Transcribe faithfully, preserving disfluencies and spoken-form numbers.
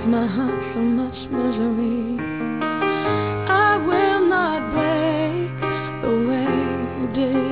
caused my heart so much misery. I will not break the way you did.